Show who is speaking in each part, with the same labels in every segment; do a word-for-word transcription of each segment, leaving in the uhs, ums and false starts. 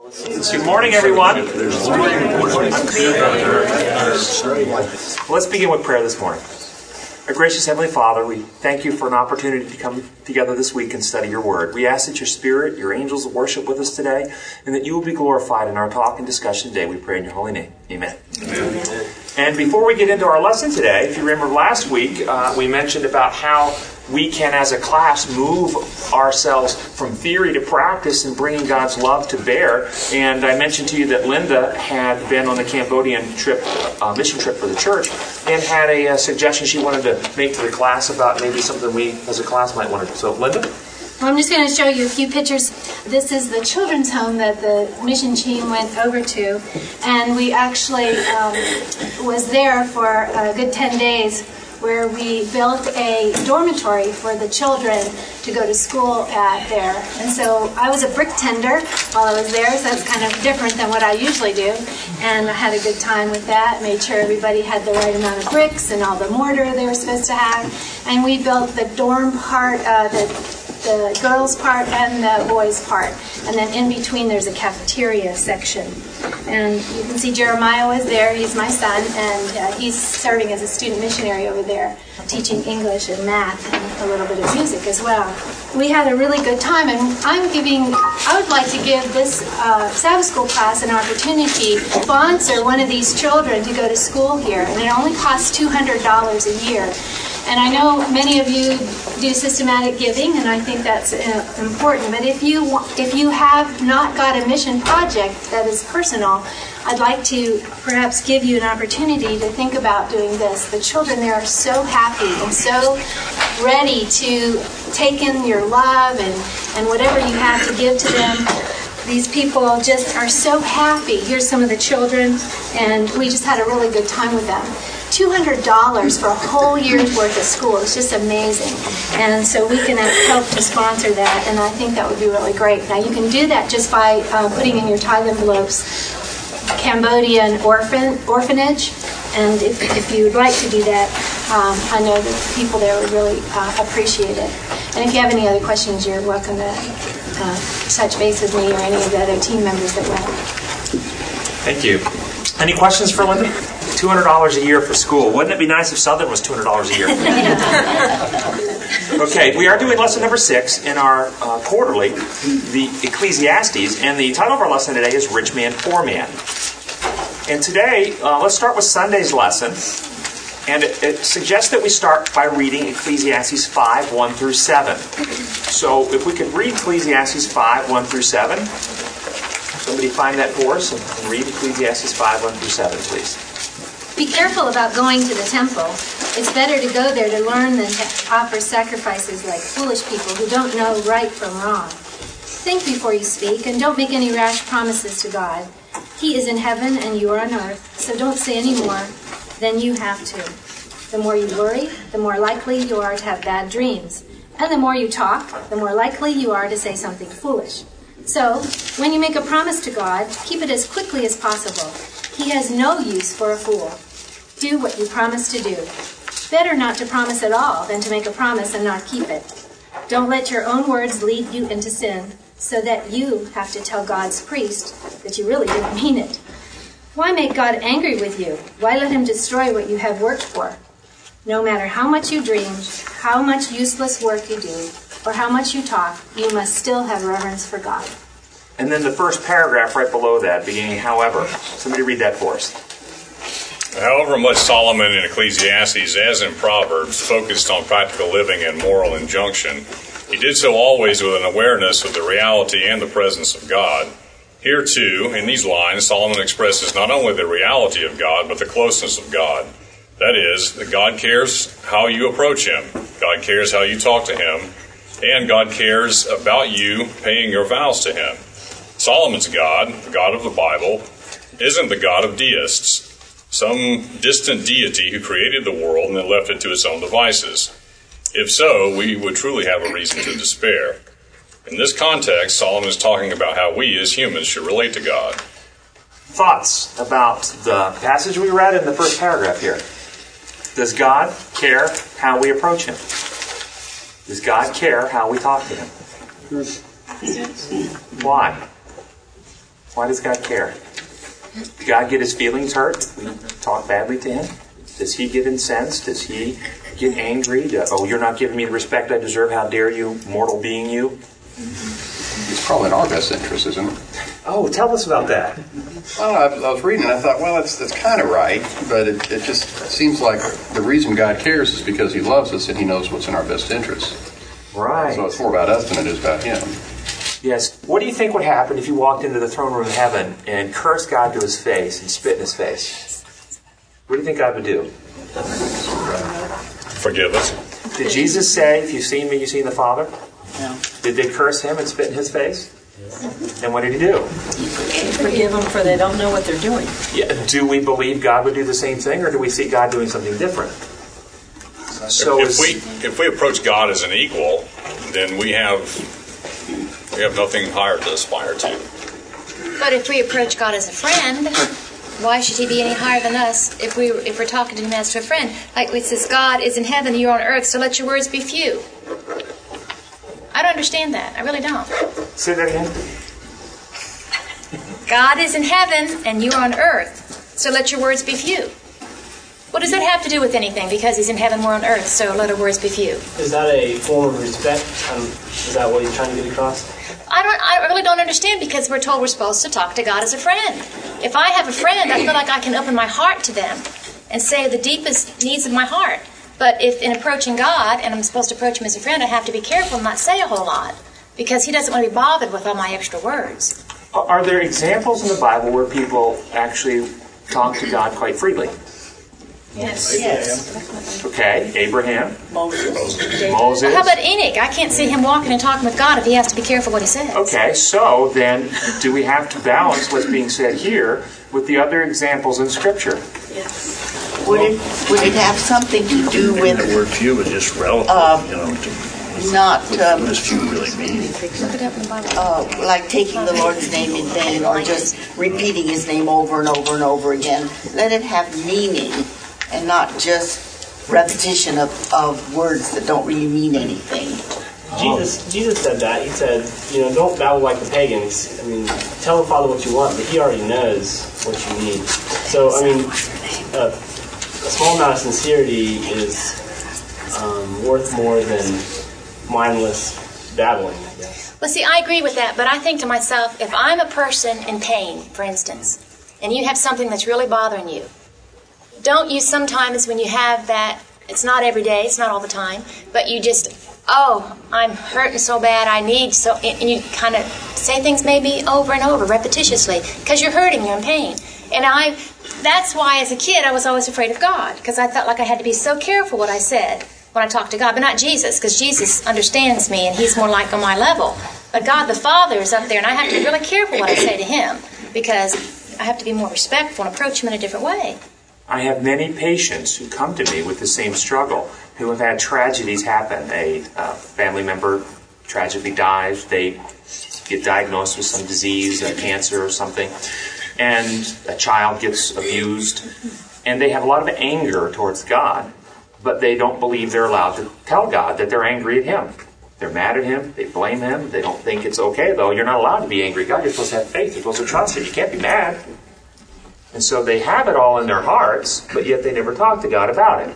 Speaker 1: Good morning, everyone. Let's begin with prayer this morning. Our gracious Heavenly Father, we thank you for an opportunity to come together this week and study your word. We ask that your Spirit, your angels will worship with us today, and that you will be glorified in our talk and discussion today. We pray in your holy name. Amen. Amen. And before we get into our lesson today, if you remember last week, uh, we mentioned about how we can, as a class, move ourselves from theory to practice in bringing God's love to bear. And I mentioned to you that Linda had been on a Cambodian trip, uh, mission trip for the church, and had a, a suggestion she wanted to make to the class about maybe something we, as a class, might want to do. So, Linda?
Speaker 2: Well, I'm just going to show you a few pictures. This is the children's home that the mission team went over to, and we actually um, was there for a good ten days, where we built a dormitory for the children to go to school at there. And so I was a brick tender while I was there, so that's kind of different than what I usually do. And I had a good time with that, made sure everybody had the right amount of bricks and all the mortar they were supposed to have. And we built the dorm part, uh, the the girls' part and the boys' part. And then in between there's a cafeteria section. And you can see Jeremiah was there. He's my son, and uh, he's serving as a student missionary over there, teaching English and math and a little bit of music as well. We had a really good time, and I'm giving, I would like to give this uh, Sabbath school class an opportunity to sponsor one of these children to go to school here. And it only costs two hundred dollars a year. And I know many of you do systematic giving, and I think that's uh, important. But if you if you have not got a mission project that is personal, I'd like to perhaps give you an opportunity to think about doing this. The children there are so happy and so ready to take in your love and, and whatever you have to give to them. These people just are so happy. Here's some of the children, and we just had a really good time with them. two hundred dollars for a whole year's worth of school is just amazing. And so we can help to sponsor that, and I think that would be really great. Now, you can do that just by uh, putting in your tithe envelopes Cambodian orphan orphanage, and if, if you would like to do that, um, I know that the people there would really uh, appreciate it. And if you have any other questions, you're welcome to uh, touch base with me or any of the other team members that went.
Speaker 1: Thank you. Any questions for Linda? two hundred dollars a year for school. Wouldn't it be nice if Southern was two hundred dollars a year? Okay, we are doing lesson number six in our uh, quarterly, the Ecclesiastes, and the title of our lesson today is Rich Man, Poor Man. And today, uh, let's start with Sunday's lesson, and it, it suggests that we start by reading Ecclesiastes five, one through seven. So if we could read Ecclesiastes five, one through seven, somebody find that for us and, and read Ecclesiastes five, one through seven, please.
Speaker 2: Be careful about going to the temple. It's better to go there to learn than to offer sacrifices like foolish people who don't know right from wrong. Think before you speak, and don't make any rash promises to God. He is in heaven and you are on earth, so don't say any more than you have to. The more you worry, the more likely you are to have bad dreams. And the more you talk, the more likely you are to say something foolish. So, when you make a promise to God, keep it as quickly as possible. He has no use for a fool. Do what you promise to do. Better not to promise at all than to make a promise and not keep it. Don't let your own words lead you into sin, so that you have to tell God's priest that you really didn't mean it. Why make God angry with you? Why let him destroy what you have worked for? No matter how much you dream, how much useless work you do, or how much you talk, you must still have reverence for God.
Speaker 1: And then the first paragraph right below that, beginning, however. Somebody read that for us.
Speaker 3: However much Solomon in Ecclesiastes, as in Proverbs, focused on practical living and moral injunction, he did so always with an awareness of the reality and the presence of God. Here, too, in these lines, Solomon expresses not only the reality of God, but the closeness of God. That is, that God cares how you approach him, God cares how you talk to him, and God cares about you paying your vows to him. Solomon's God, the God of the Bible, isn't the God of deists, some distant deity who created the world and then left it to its own devices. If so, we would truly have a reason to despair. In this context, Solomon is talking about how we as humans should relate to God.
Speaker 1: Thoughts about the passage we read in the first paragraph here. Does God care how we approach him? Does God care how we talk to him? Why? Why does God care? Does God get his feelings hurt? We talk badly to him? Does he get incensed? Does he get angry? Do, oh, you're not giving me the respect I deserve. How dare you, mortal being you?
Speaker 4: It's probably in our best interest, isn't it?
Speaker 1: Oh, tell us about that.
Speaker 4: Well, I, I was reading and I thought, well, that's, that's kind of right, but it, it just seems like the reason God cares is because he loves us and he knows what's in our best interest.
Speaker 1: Right.
Speaker 4: So it's more about us than it is about him.
Speaker 1: Yes. What do you think would happen if you walked into the throne room of heaven and cursed God to his face and spit in his face? What do you think God would do?
Speaker 3: Forgive us.
Speaker 1: Did Jesus say, if you've seen me, you've seen the Father?
Speaker 5: No.
Speaker 1: Did they curse him and spit in his face? And what did he do?
Speaker 5: Forgive them, for they don't know what they're doing.
Speaker 1: Yeah. Do we believe God would do the same thing, or do we see God doing something different? So
Speaker 3: if,
Speaker 1: is,
Speaker 3: if we if we approach God as an equal, then we have we have nothing higher to aspire to.
Speaker 6: But if we approach God as a friend, why should he be any higher than us if we if we're talking to him as to a friend? Like it says, God is in heaven, you're on earth, so let your words be few. I don't understand that. I really don't.
Speaker 1: Say that again.
Speaker 6: God is in heaven and you're on earth, so let your words be few. What does that have to do with anything? Because he's in heaven, we're on earth, so let our words be few.
Speaker 7: Is that a form of respect? Um, is that what you're trying to get across?
Speaker 6: I don't. I really don't understand, because we're told we're supposed to talk to God as a friend. If I have a friend, I feel like I can open my heart to them and say the deepest needs of my heart. But if in approaching God, and I'm supposed to approach him as a friend, I have to be careful and not say a whole lot, because he doesn't want to be bothered with all my extra words.
Speaker 1: Are there examples in the Bible where people actually talk to God quite freely?
Speaker 6: Yes.
Speaker 5: Yes.
Speaker 1: Okay, Abraham,
Speaker 5: Moses.
Speaker 1: Moses.
Speaker 6: How about Enoch? I can't see him walking and talking with God if he has to be careful what he says.
Speaker 1: Okay, so then do we have to balance what's being said here with the other examples in Scripture?
Speaker 8: Would it would it have something to do
Speaker 9: The
Speaker 8: with
Speaker 9: word few is just relative,
Speaker 8: Uh,
Speaker 9: you know, to
Speaker 8: not
Speaker 9: what
Speaker 8: um,
Speaker 9: does few really mean?
Speaker 6: Look it up in the Bible.
Speaker 8: uh, like taking the Lord's name in vain or just repeating his name over and over and over again? Let it have meaning and not just repetition of, of words that don't really mean anything.
Speaker 7: Jesus Jesus said that. He said, you know, don't babble like the pagans. I mean, tell the Father what you want, but he already knows what you need. So, I mean, uh, a small amount of sincerity is um, worth more than mindless babbling, I guess.
Speaker 6: Well, see, I agree with that, but I think to myself, if I'm a person in pain, for instance, and you have something that's really bothering you, don't you sometimes when you have that, it's not every day, it's not all the time, but you just, oh, I'm hurting so bad, I need so, and you kind of say things maybe over and over, repetitiously, because you're hurting, you're in pain. And I, that's why as a kid I was always afraid of God, because I felt like I had to be so careful what I said when I talked to God, but not Jesus, because Jesus understands me and he's more like on my level. But God the Father is up there, and I have to be really careful what I say to him, because I have to be more respectful and approach him in a different way.
Speaker 1: I have many patients who come to me with the same struggle, who have had tragedies happen. A uh, family member tragically dies, they get diagnosed with some disease, a cancer or something, and a child gets abused, and they have a lot of anger towards God, but they don't believe they're allowed to tell God that they're angry at him. They're mad at him, they blame him, they don't think it's okay, though. You're not allowed to be angry at God, you're supposed to have faith, you're supposed to trust him, you can't be mad. And so they have it all in their hearts, but yet they never talk to God about it.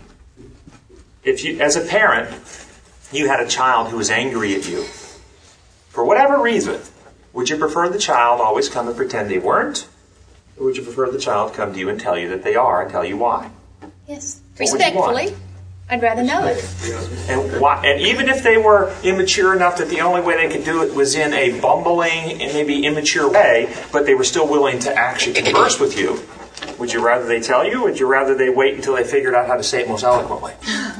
Speaker 1: If you, as a parent, you had a child who was angry at you, for whatever reason, would you prefer the child always come and pretend they weren't? Or would you prefer the child come to you and tell you that they are and tell you why?
Speaker 6: Yes.
Speaker 1: What would you want?
Speaker 6: Respectfully. I'd rather know it.
Speaker 1: And why? And even if they were immature enough that the only way they could do it was in a bumbling and maybe immature way, but they were still willing to actually converse with you, would you rather they tell you, or would you rather they wait until they figured out how to say it most eloquently?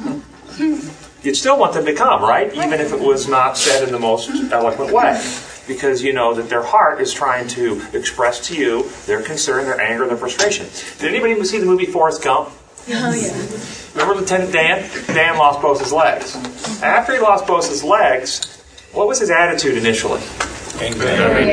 Speaker 1: You'd still want them to come, right? Even if it was not said in the most eloquent way. Because you know that their heart is trying to express to you their concern, their anger, their frustration. Did anybody see the movie Forrest Gump?
Speaker 5: Oh, yeah.
Speaker 1: Remember Lieutenant Dan? Dan lost both his legs. After he lost both his legs, what was his attitude initially?
Speaker 3: Angry.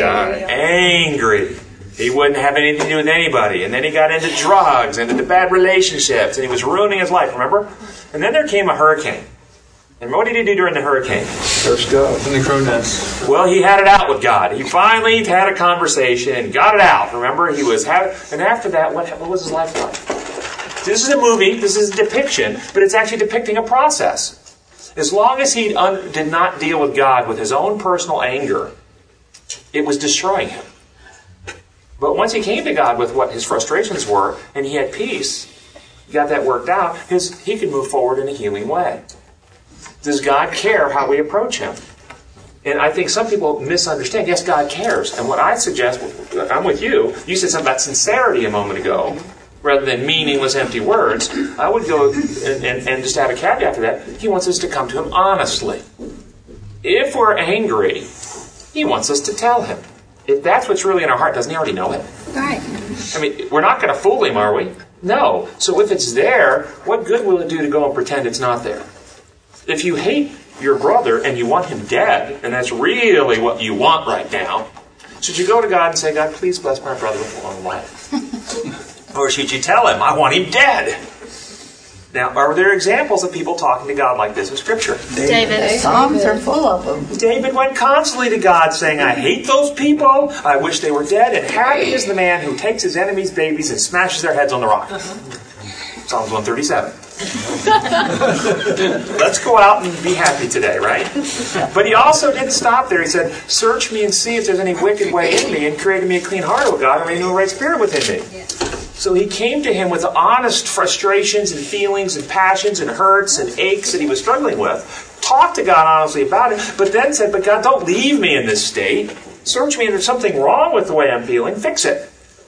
Speaker 1: Angry. He wouldn't have anything to do with anybody. And then he got into drugs and into bad relationships, and he was ruining his life, remember? And then there came a hurricane. And what did he do during the hurricane?
Speaker 10: Curse God. In the crow nest.
Speaker 1: Well, he had it out with God. He finally had a conversation and got it out. Remember, he was having, and after that, what, what was his life like? This is a movie, this is a depiction, but it's actually depicting a process. As long as he un- did not deal with God with his own personal anger, it was destroying him. But once he came to God with what his frustrations were, and he had peace, he got that worked out, his, he could move forward in a healing way. Does God care how we approach him? And I think some people misunderstand. Yes, God cares. And what I suggest, I'm with you, you said something about sincerity a moment ago, rather than meaningless, empty words. I would go and, and, and just add a caveat to that. He wants us to come to him honestly. If we're angry, he wants us to tell him. If that's what's really in our heart, doesn't he already know it?
Speaker 2: Right.
Speaker 1: I mean, we're not going to fool him, are we? No. So if it's there, what good will it do to go and pretend it's not there? If you hate your brother and you want him dead, and that's really what you want right now, should you go to God and say, God, please bless my brother with a long life? Or should you tell him, I want him dead? Now, are there examples of people talking to God like this in Scripture?
Speaker 2: David.
Speaker 8: Psalms are full of them.
Speaker 1: David went constantly to God saying, I hate those people. I wish they were dead. And happy is the man who takes his enemies' babies and smashes their heads on the rock. Psalms one thirty-seven. Let's go out and be happy today, right? But he also didn't stop there. He said, search me and see if there's any wicked way in me, and create in me a clean heart, O God, and renew a right spirit within me. So he came to him with honest frustrations and feelings and passions and hurts and aches that he was struggling with. Talked to God honestly about it, but then said, but God, don't leave me in this state. Search me, and if there's something wrong with the way I'm feeling, fix it.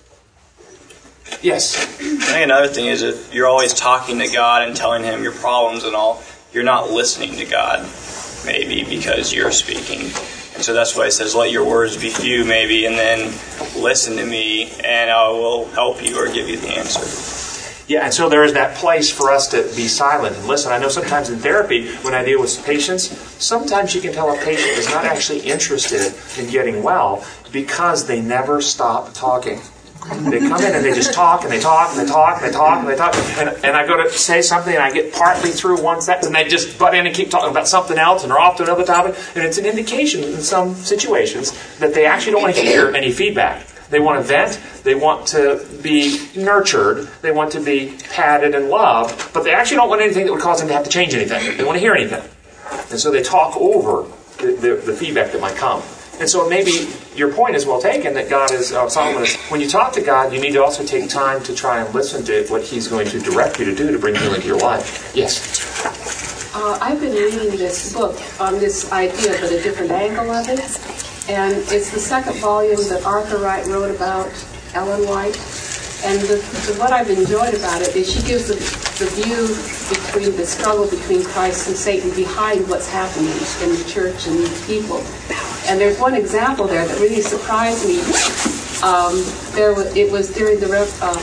Speaker 1: Yes?
Speaker 11: I think another thing is if you're always talking to God and telling him your problems and all, you're not listening to God, maybe, because you're speaking. And so that's why it says, let your words be few, maybe, and then listen to me, and I will help you or give you the answer.
Speaker 1: Yeah, and so there is that place for us to be silent and listen. I know sometimes in therapy, when I deal with patients, sometimes you can tell a patient is not actually interested in getting well because they never stop talking. They come in and they just talk and they talk and they talk and they talk and they talk. And, and I go to say something and I get partly through one sentence and they just butt in and keep talking about something else and they're off to another topic. And it's an indication in some situations that they actually don't want to hear any feedback. They want to vent. They want to be nurtured. They want to be patted and loved. But they actually don't want anything that would cause them to have to change anything. They don't want to hear anything. And so they talk over the, the, the feedback that might come. And so maybe your point is well taken that God is, uh, Solomon is, when you talk to God, you need to also take time to try and listen to what he's going to direct you to do to bring healing to your life. Yes?
Speaker 12: Uh, I've been reading this book on this idea, but a different angle of it. And it's the second volume that Arthur Wright wrote about Ellen White. And the, the, what I've enjoyed about it is she gives the, the view between the struggle between Christ and Satan behind what's happening in the church and the people. And there's one example there that really surprised me. Um, there was, it was during the,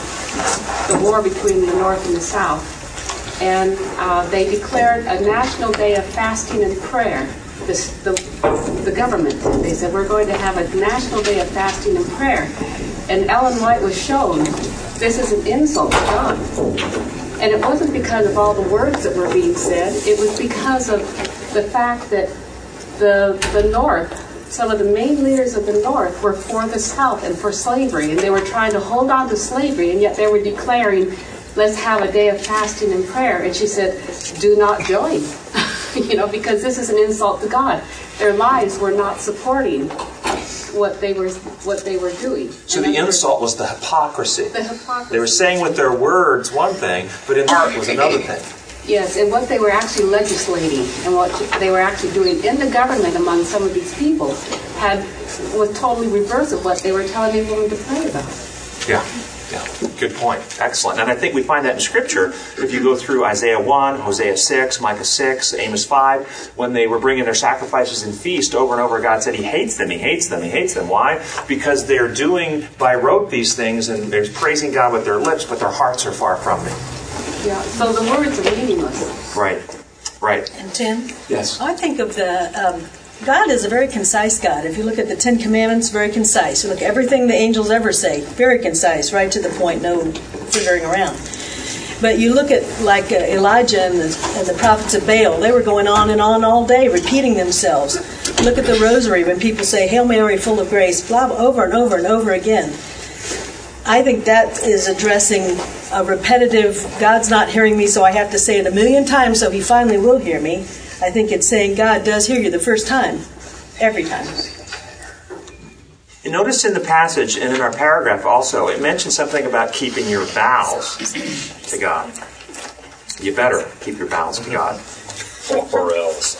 Speaker 12: uh, the war between the North and the South. And uh, they declared a national day of fasting and prayer. This, the, the government, they said, we're going to have a national day of fasting and prayer. And Ellen White was shown this is an insult to God. And it wasn't because of all the words that were being said. It was because of the fact that the the North, some of the main leaders of the North were for the South and for slavery. And they were trying to hold on to slavery, and yet they were declaring, let's have a day of fasting and prayer. And she said, do not join. You know, because this is an insult to God. Their lives were not supporting what they were what they were doing.
Speaker 1: So the insult was the hypocrisy.
Speaker 12: The hypocrisy.
Speaker 1: They were saying with their words one thing, but in heart was another thing.
Speaker 12: Yes, and what they were actually legislating and what they were actually doing in the government among some of these people had was totally reverse of what they were telling everyone to pray about.
Speaker 1: Yeah. Yeah, good point. Excellent. And I think we find that in Scripture. If you go through Isaiah one, Hosea six, Micah six, Amos five, when they were bringing their sacrifices and feast over and over, God said he hates them, he hates them, he hates them. Why? Because they're doing by rote these things and they're praising God with their lips, but their hearts are far from me.
Speaker 12: Yeah, so the words are meaningless.
Speaker 1: Right, right.
Speaker 5: And Tim?
Speaker 1: Yes.
Speaker 5: I think of the... Um, God is a very concise God. If you look at the Ten Commandments, very concise. You look at everything the angels ever say, very concise, right to the point, no figuring around. But you look at like uh, Elijah and the, and the prophets of Baal, they were going on and on all day, repeating themselves. Look at the rosary when people say, Hail Mary, full of grace, blah, blah, over and over and over again. I think that is addressing a repetitive, God's not hearing me, so I have to say it a million times so he finally will hear me. I think it's saying God does hear you the first time, every time.
Speaker 1: You notice in the passage and in our paragraph also, it mentions something about keeping your vows to God. You better keep your vows to God.
Speaker 3: Or else.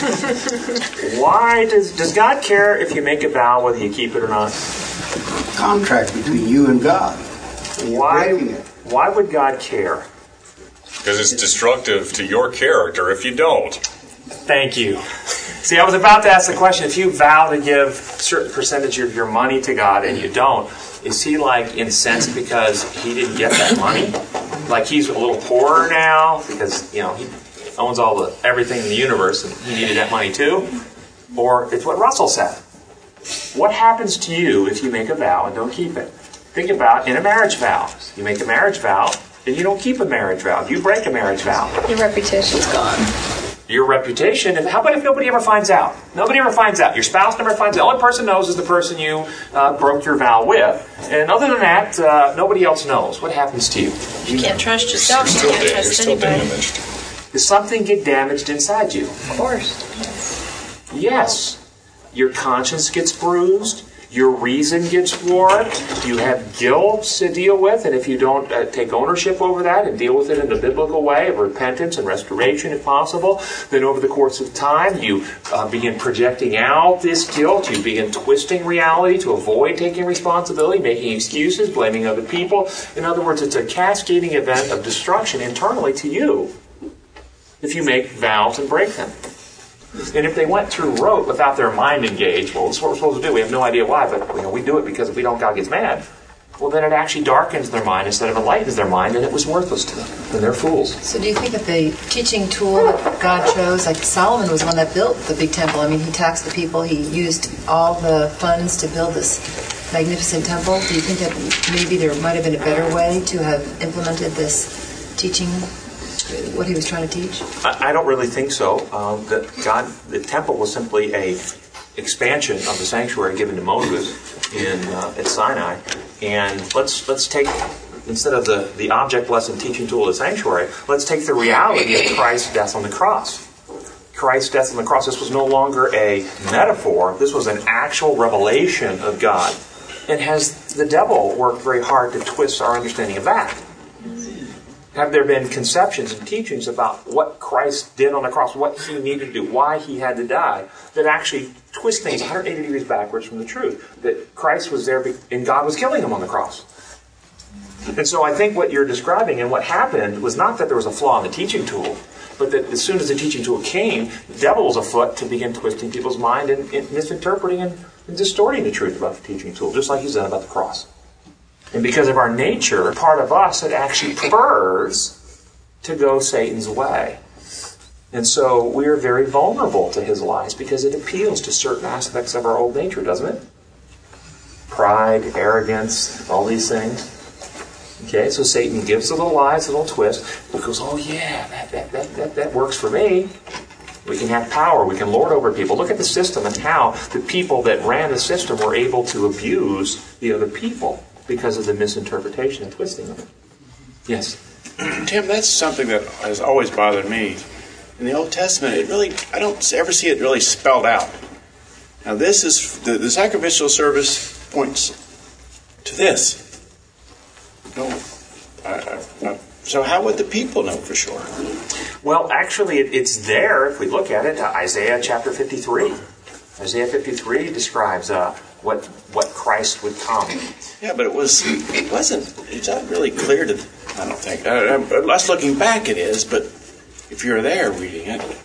Speaker 1: Why does does God care if you make a vow whether you keep it or not?
Speaker 13: Contract between you and God.
Speaker 1: Why? Why would God care?
Speaker 3: Because it's destructive to your character if you don't.
Speaker 1: Thank you. See, I was about to ask the question, if you vow to give a certain percentage of your money to God and you don't, is he like incensed because he didn't get that money? Like he's a little poorer now because, you know, he owns all the everything in the universe and he needed that money too? Or it's what Russell said. What happens to you if you make a vow and don't keep it? Think about in a marriage vow. You make a marriage vow and you don't keep a marriage vow. You break a marriage vow.
Speaker 14: Your reputation's gone.
Speaker 1: Your reputation, and how about if nobody ever finds out? Nobody ever finds out. Your spouse never finds out. The only person knows is the person you uh, broke your vow with. And other than that, uh, nobody else knows. What happens to you?
Speaker 14: You can't trust yourself. You can't trust anybody.
Speaker 1: Does something get damaged inside you?
Speaker 14: Of course.
Speaker 1: Yes. Your conscience gets bruised. Your reason gets warped. You have guilt to deal with, and if you don't uh, take ownership over that and deal with it in a biblical way of repentance and restoration if possible, then over the course of time you uh, begin projecting out this guilt. You begin twisting reality to avoid taking responsibility, making excuses, blaming other people. In other words, it's a cascading event of destruction internally to you if you make vows and break them. And if they went through rote without their mind engaged, well, this is what we're supposed to do. We have no idea why, but you know, we do it because if we don't, God gets mad. Well, then it actually darkens their mind instead of enlightens their mind, and it was worthless to them. And they're fools.
Speaker 15: So do you think that the teaching tool that God chose, like Solomon was the one that built the big temple. I mean, he taxed the people. He used all the funds to build this magnificent temple. Do you think that maybe there might have been a better way to have implemented this teaching, what he was trying to teach?
Speaker 1: I, I don't really think so. Um, that God, the temple was simply a expansion of the sanctuary given to Moses in uh, at Sinai. And let's let's take, instead of the, the object lesson teaching tool of the sanctuary, let's take the reality of Christ's death on the cross. Christ's death on the cross, this was no longer a metaphor. This was an actual revelation of God. And has the devil worked very hard to twist our understanding of that? Have there been conceptions and teachings about what Christ did on the cross, what he needed to do, why he had to die, that actually twist things one hundred eighty degrees backwards from the truth? That Christ was there and God was killing him on the cross. And so I think what you're describing and what happened was not that there was a flaw in the teaching tool, but that as soon as the teaching tool came, the devil was afoot to begin twisting people's mind and, and misinterpreting and, and distorting the truth about the teaching tool, just like he's done about the cross. And because of our nature, part of us that actually prefers to go Satan's way. And so we are very vulnerable to his lies because it appeals to certain aspects of our old nature, doesn't it? Pride, arrogance, all these things. Okay, so Satan gives a little lies, a little twist. He goes, oh yeah, that, that, that, that, that works for me. We can have power. We can lord over people. Look at the system and how the people that ran the system were able to abuse the other people because of the misinterpretation and twisting of it. Yes?
Speaker 10: Tim, that's something that has always bothered me. In the Old Testament, it really, I don't ever see it really spelled out. Now this is, the, the sacrificial service points to this. No, I, I, I, so how would the people know for sure?
Speaker 1: Well, actually, it, it's there if we look at it. Uh, Isaiah chapter fifty-three. Isaiah fifty-three describes uh, what what Christ would come.
Speaker 10: Yeah, but it was it wasn't. It's not really clear to. I don't think. Uh, unless looking back, it is. But if you're there reading it.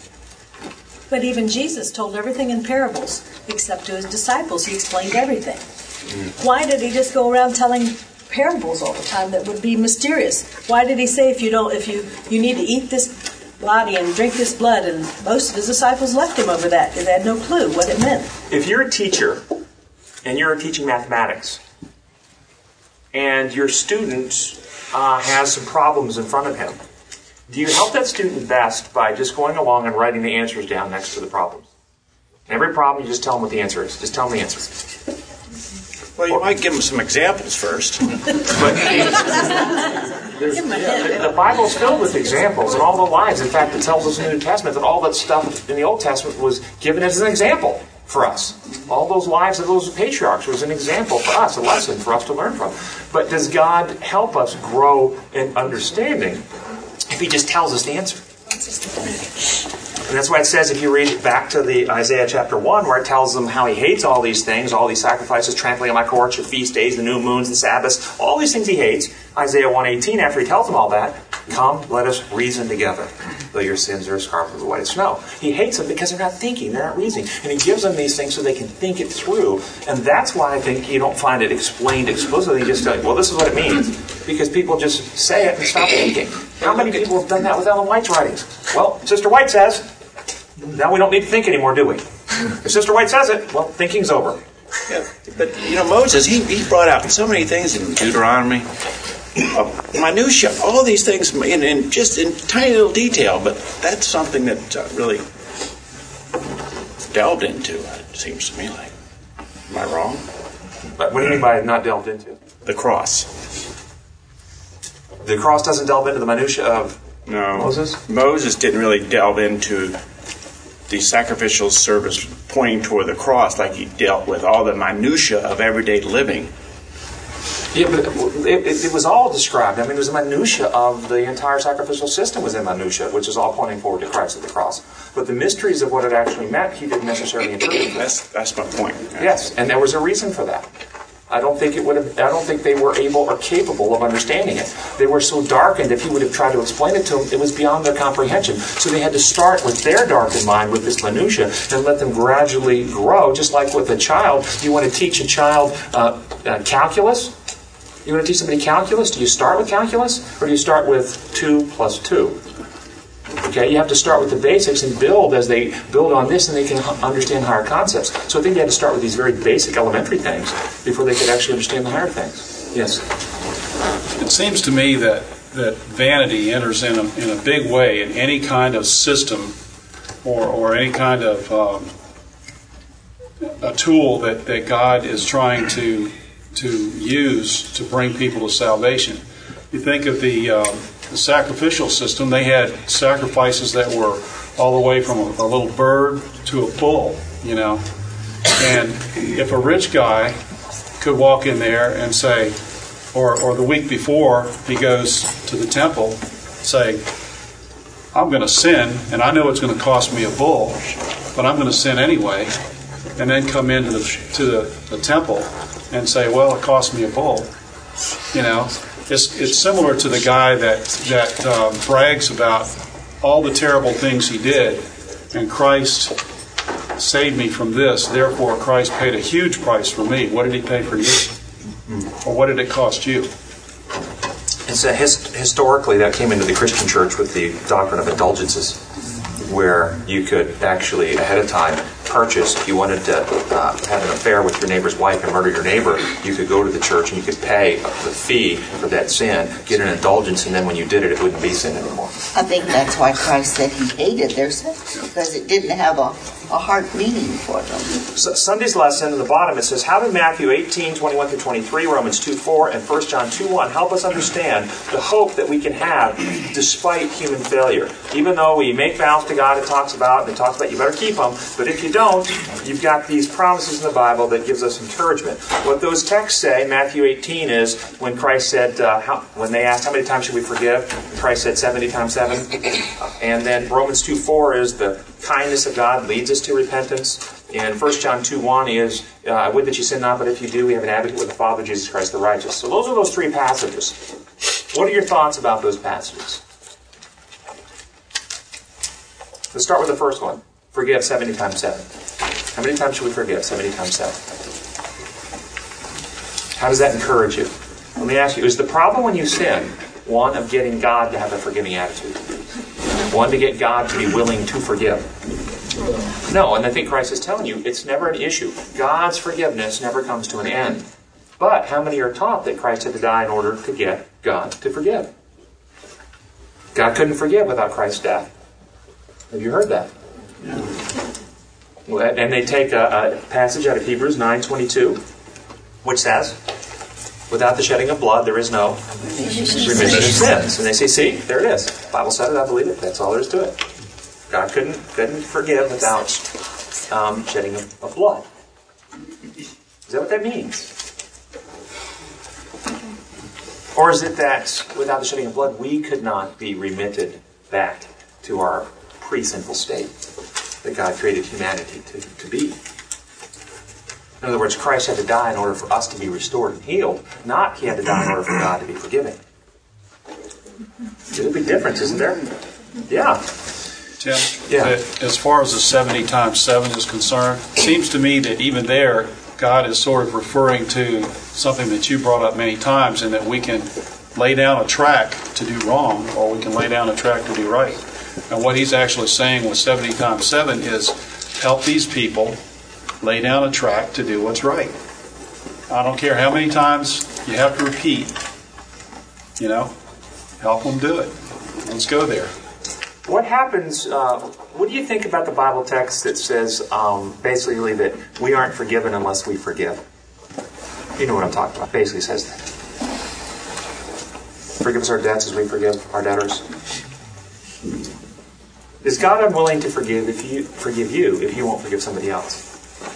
Speaker 5: But even Jesus told everything in parables, except to his disciples. He explained everything. Mm. Why did he just go around telling parables all the time that would be mysterious? Why did he say if you don't, if you you need to eat this body and drink this blood? And most of his disciples left him over that. They had no clue what it meant.
Speaker 1: If you're a teacher and you're teaching mathematics and your students uh, has some problems in front of him, do you help that student best by just going along and writing the answers down next to the problems? Every problem, you just tell them what the answer is. Just tell them the answer.
Speaker 10: Well, you might give them some examples first.
Speaker 1: But the Bible is filled with examples and all the lives. In fact, it tells us in the New Testament that all that stuff in the Old Testament was given as an example for us. All those lives of those patriarchs was an example for us, a lesson for us to learn from. But does God help us grow in understanding if He just tells us the answer? And that's why it says, if you read it back to the Isaiah chapter one, where it tells them how He hates all these things, all these sacrifices, trampling on my courts, your feast days, the new moons, the Sabbaths, all these things He hates. Isaiah one eighteen, after He tells them all that, come, let us reason together, though your sins are as scarlet as white as snow. He hates them because they're not thinking, they're not reasoning. And He gives them these things so they can think it through. And that's why I think you don't find it explained explicitly. You just tell you, well, this is what it means. Because people just say it and stop thinking. How many people have done that with Ellen White's writings? Well, Sister White says, now we don't need to think anymore, do we? If Sister White says it, well, thinking's over.
Speaker 10: Yeah, but, you know, Moses, he, he brought out so many things in Deuteronomy. Uh, minutia, all these things in, in just in tiny little detail, but that's something that uh, really delved into, it seems to me like. Am I wrong?
Speaker 1: But what do you mean by not delved into?
Speaker 10: The cross.
Speaker 1: The cross doesn't delve into the minutia of
Speaker 10: no.
Speaker 1: Moses?
Speaker 10: Moses didn't really delve into the sacrificial service pointing toward the cross like he dealt with all the minutia of everyday living.
Speaker 1: Yeah, but it, it, it was all described. I mean, there's a minutia of the entire sacrificial system was in minutia, which is all pointing forward to Christ at the cross. But the mysteries of what it actually meant, he didn't necessarily interpret.
Speaker 10: That's that's my point.
Speaker 1: Yes, and there was a reason for that. I don't think it would have. I don't think they were able or capable of understanding it. They were so darkened. If he would have tried to explain it to them, it was beyond their comprehension. So they had to start with their darkened mind, with this minutia, and let them gradually grow. Just like with a child, you want to teach a child uh, uh, calculus. You want to teach somebody calculus? Do you start with calculus, or do you start with two plus two? Okay, you have to start with the basics and build as they build on this, and they can understand higher concepts. So I think they had to start with these very basic elementary things before they could actually understand the higher things. Yes?
Speaker 16: It seems to me that, that vanity enters in a, in a big way in any kind of system or, or any kind of um, a tool that, that God is trying to to use to bring people to salvation. You think of the, um, the sacrificial system. They had sacrifices that were all the way from a, a little bird to a bull, you know. And if a rich guy could walk in there and say, or, or the week before he goes to the temple, say, I'm going to sin, and I know it's going to cost me a bull, but I'm going to sin anyway, and then come into the, to the, the temple and say, well, it cost me a bull. You know, it's it's similar to the guy that that um, brags about all the terrible things he did, and Christ saved me from this. Therefore, Christ paid a huge price for me. What did He pay for you, or what did it cost you?
Speaker 1: It's a hist- historically that came into the Christian church with the doctrine of indulgences, where you could actually ahead of time purchase, if you wanted to uh, have an affair with your neighbor's wife and murder your neighbor, you could go to the church and you could pay the fee for that sin, get an indulgence, and then when you did it, it wouldn't be sin anymore.
Speaker 8: I think that's why Christ said He hated their sin, because it didn't have a, a heart meaning for them.
Speaker 1: So Sunday's lesson at the bottom, it says, how did Matthew eighteen, twenty-one through twenty-three, Romans two four, and First John two one help us understand the hope that we can have despite human failure? Even though we make vows to God, it talks about, and it talks about you better keep them, but if you don't, you've got these promises in the Bible that gives us encouragement. What those texts say, Matthew eighteen, is when Christ said, uh, how, when they asked how many times should we forgive, Christ said seventy times seven. And then Romans two four is the kindness of God leads us to repentance. And First John two one is, uh, I would that you sin not, but if you do, we have an advocate with the Father, Jesus Christ the righteous. So those are those three passages. What are your thoughts about those passages? Let's start with the first one. Forgive seventy times seven. How many times should we forgive? seventy times seven. How does that encourage you? Let me ask you, is the problem when you sin one of getting God to have a forgiving attitude? One to get God to be willing to forgive? No, and I think Christ is telling you it's never an issue. God's forgiveness never comes to an end But how many are taught that Christ had to die in order to get God to forgive? God couldn't forgive without Christ's death. Have you heard that? No. And they take a, a passage out of Hebrews nine twenty-two, which says, without the shedding of blood, there is no remission of sins. And they say, see, there it is. The Bible said it, I believe it. That's all there is to it. God couldn't, couldn't forgive without um, shedding of, of blood. Is that what that means? Or is it that without the shedding of blood, we could not be remitted back to our pre-sinful state that God created humanity to, to be? In other words, Christ had to die in order for us to be restored and healed, not he had to die in order for God to be forgiving. There's a big difference, isn't there? Yeah.
Speaker 16: Tim,
Speaker 1: yeah.
Speaker 16: As far as the seventy times seven is concerned, it seems to me that even there, God is sort of referring to something that you brought up many times, in that we can lay down a track to do wrong, or we can lay down a track to do right. And what he's actually saying with seventy times seven is help these people lay down a track to do what's right. I don't care how many times you have to repeat, you know, help them do it. Let's go there.
Speaker 1: What happens, uh, what do you think about the Bible text that says um, basically that we aren't forgiven unless we forgive? You know what I'm talking about. Basically says that. Forgive us our debts as we forgive our debtors. Is God unwilling to forgive if you forgive you if you won't forgive somebody else?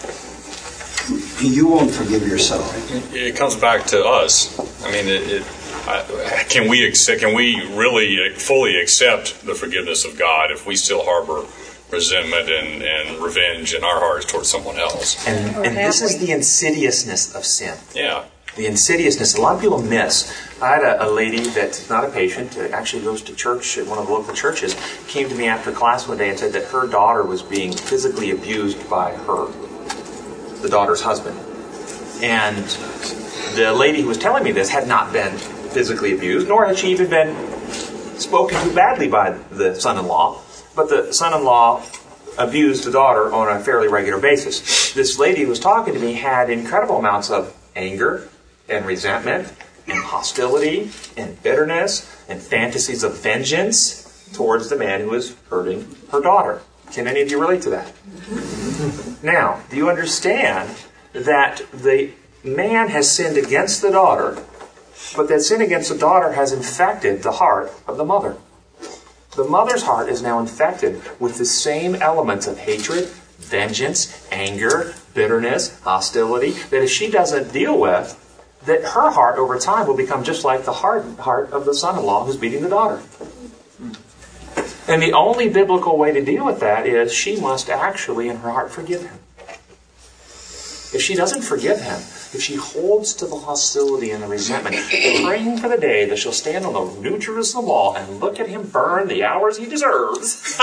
Speaker 13: You won't forgive yourself.
Speaker 3: It comes back to us. I mean, it, it, I, can we accept, can we really fully accept the forgiveness of God if we still harbor resentment and, and revenge in our hearts towards someone else?
Speaker 1: And, and this is the insidiousness of sin.
Speaker 3: Yeah.
Speaker 1: The insidiousness. A lot of people miss. I had a, a lady that's not a patient, that actually goes to church at one of the local churches, came to me after class one day and said that her daughter was being physically abused by her, the daughter's husband. And the lady who was telling me this had not been physically abused, nor had she even been spoken to badly by the son-in-law. But the son-in-law abused the daughter on a fairly regular basis. This lady who was talking to me had incredible amounts of anger and resentment and hostility and bitterness and fantasies of vengeance towards the man who was hurting her daughter. Can any of you relate to that? Now, do you understand that the man has sinned against the daughter, but that sin against the daughter has infected the heart of the mother? The mother's heart is now infected with the same elements of hatred, vengeance, anger, bitterness, hostility, that if she doesn't deal with, that her heart over time will become just like the heart, heart of the son-in-law who's beating the daughter. And the only biblical way to deal with that is she must actually in her heart forgive him. If she doesn't forgive him, if she holds to the hostility and the resentment, praying for the day that she'll stand on the New Jerusalem wall and look at him burn the hours he deserves,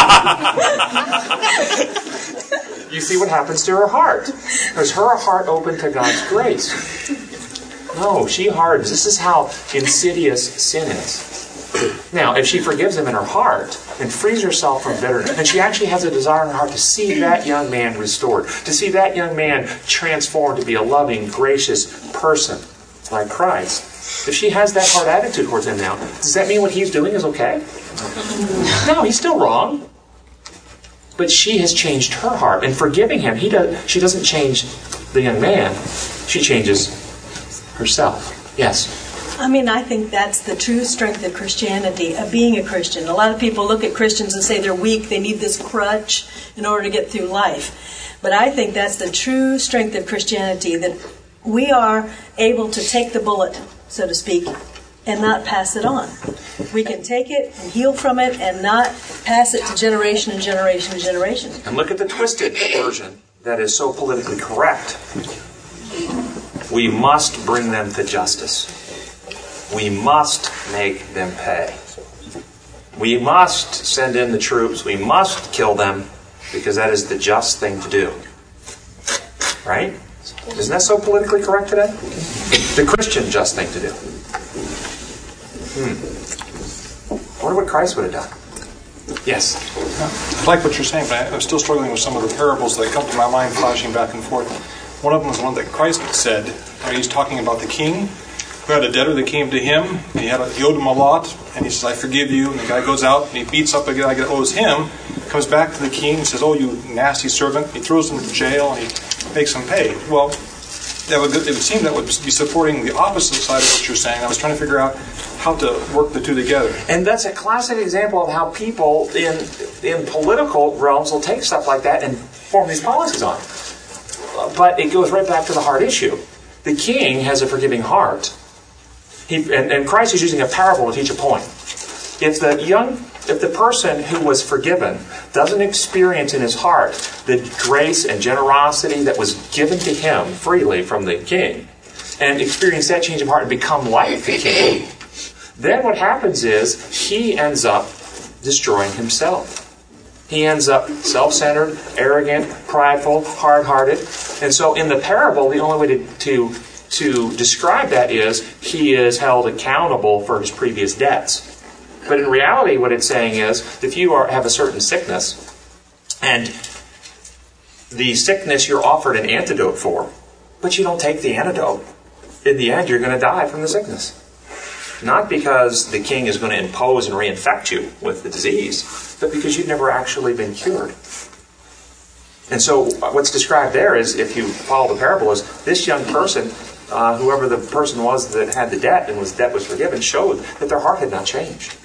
Speaker 1: you see what happens to her heart. Is her heart open to God's grace? No, she hardens. This is how insidious sin is. Now, if she forgives him in her heart and frees herself from bitterness, and she actually has a desire in her heart to see that young man restored, to see that young man transformed to be a loving, gracious person like Christ, if she has that hard attitude towards him now, does that mean what he's doing is okay? No, he's still wrong. But she has changed her heart. And forgiving him, he does, she doesn't change the young man. She changes herself. Yes?
Speaker 5: I mean, I think that's the true strength of Christianity, of being a Christian. A lot of people look at Christians and say they're weak, they need this crutch in order to get through life. But I think that's the true strength of Christianity, that we are able to take the bullet, so to speak, and not pass it on. We can take it and heal from it and not pass it to generation and generation and generation.
Speaker 1: And look at the twisted version that is so politically correct. We must bring them to justice. We must make them pay. We must send in the troops. We must kill them because that is the just thing to do. Right? Isn't that so politically correct today? The Christian just thing to do. Hmm. I wonder what Christ would have done. Yes?
Speaker 17: I like what you're saying, but I'm still struggling with some of the parables that come to my mind, flashing back and forth. One of them was one that Christ said, where he's talking about the king who had a debtor that came to him. He had a, he owed him a lot, and he says, I forgive you. And the guy goes out and he beats up the guy that owes him, comes back to the king and says, oh, you nasty servant. He throws him in jail and he makes him pay. Well, that would, it would seem that would be supporting the opposite side of what you're saying. I was trying to figure out how to work the two together.
Speaker 1: And that's a classic example of how people in in political realms will take stuff like that and form these policies on it. But it goes right back to the heart issue. The king has a forgiving heart. He, and, and Christ is using a parable to teach a point. If the young, if the person who was forgiven doesn't experience in his heart the grace and generosity that was given to him freely from the king, and experience that change of heart and become like the king, then what happens is he ends up destroying himself. He ends up self-centered, arrogant, prideful, hard-hearted. And so in the parable, the only way to, to, to describe that is he is held accountable for his previous debts. But in reality, what it's saying is, if you are, have a certain sickness, and the sickness you're offered an antidote for, but you don't take the antidote, in the end you're going to die from the sickness. Not because the king is going to impose and reinfect you with the disease, but because you've never actually been cured. And so what's described there is, if you follow the parable, is this young person, uh, whoever the person was that had the debt and was debt was forgiven, showed that their heart had not changed.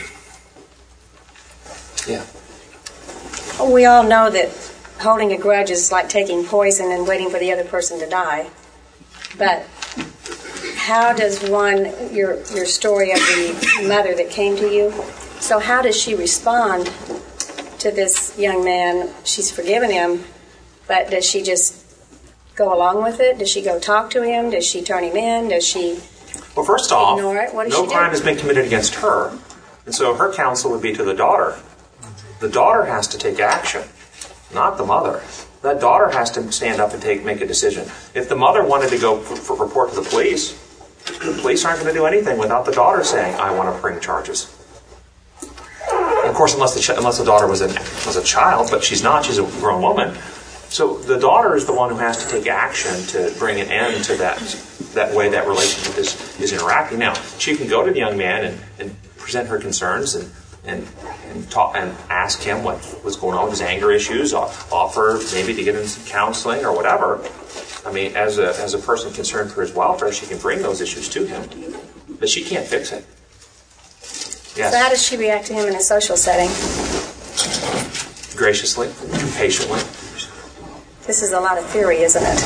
Speaker 1: Yeah.
Speaker 18: We all know that holding a grudge is like taking poison and waiting for the other person to die. But how does one, your your story of the mother that came to you, so how does she respond to this young man? She's forgiven him, but does she just go along with it? Does she go talk to him? Does she turn him in? Does she
Speaker 1: Well, first off,
Speaker 18: ignore it? What does
Speaker 1: no
Speaker 18: she
Speaker 1: crime
Speaker 18: do?
Speaker 1: has been committed against her. And so her counsel would be to the daughter. The daughter has to take action, not the mother. That daughter has to stand up and take make a decision. If the mother wanted to go for, for report to the police, the police aren't going to do anything without the daughter saying, I want to bring charges. And of course, unless the, ch- unless the daughter was, an, was a child, but she's not, she's a grown woman. So the daughter is the one who has to take action to bring an end to that that way that relationship is, is interacting. Now, she can go to the young man and, and present her concerns and and and, talk, and ask him what was going on with his anger issues, offer maybe to get him some counseling or whatever. I mean, as a as a person concerned for his welfare, she can bring those issues to him, but she can't fix it. Yes.
Speaker 18: So how does she react to him in a social setting?
Speaker 1: Graciously, patiently.
Speaker 18: This is a lot of theory, isn't it?